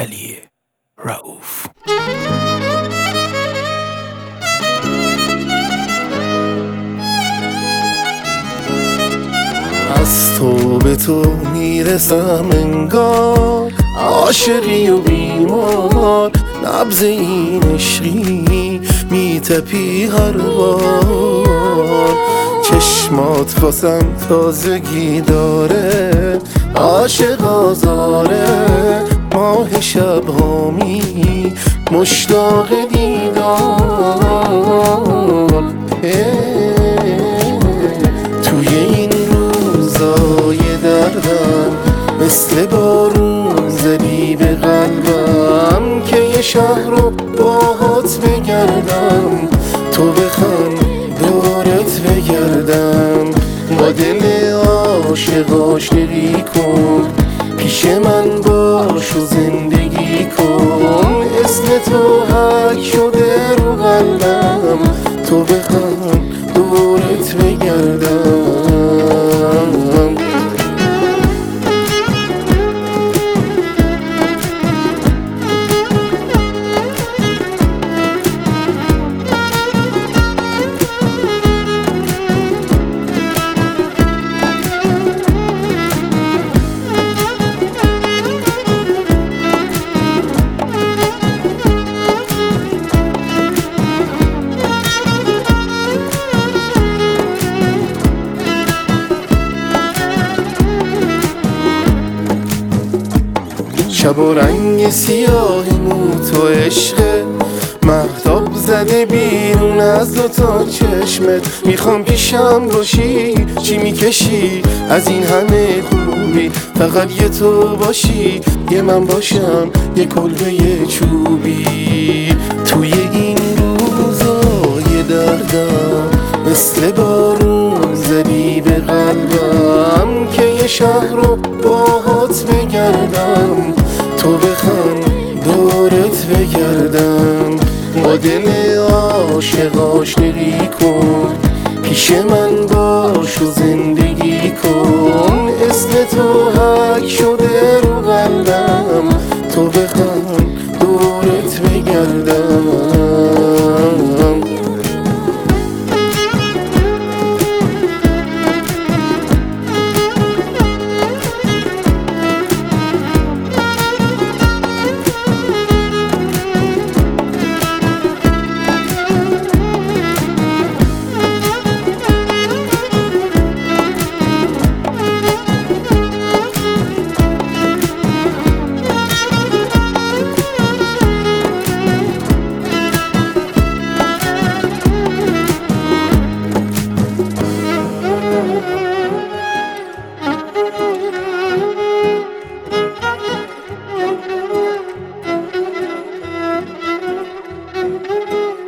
علی رؤوف. از تو به تو میرسم انگار عاشقی و بیمار، نبض این عشقی میتپی هر بار. چشمات واسم تازگی داره، عاشق آزاره، ماه شب هامی مشتاق دیدار. توی این روزای دردم مثل بارون زدی به قلبم که یه شهر رو باهات بگردم، تو بخند دورت بگردم. با دل عاشق عاشقی کن، پیش من باش و زندگی کن. اسم تو حک شده رو قلبم، تو بخند دورت بگردم. شب و رنگ سیاه مو تو عشقه، مهتاب زده بیرون از دوتا چشمت. میخوام پیشم باشی، چی میکشی از این همه خوبی؟ فقط یه تو باشی، یه من باشم، یه کلبه چوبی. توی این روزای دردم مثل بارون زدی به قلبم که یه شهر رو باهات بگردم، تو بخند دورت بگردم. با دل عاشق عاشقی کن، پیش من باش و زندگی کن. اسم تو حک شده رو قلبم، تو بخند دورت بگردم.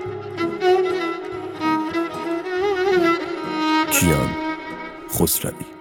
کیان خسروی.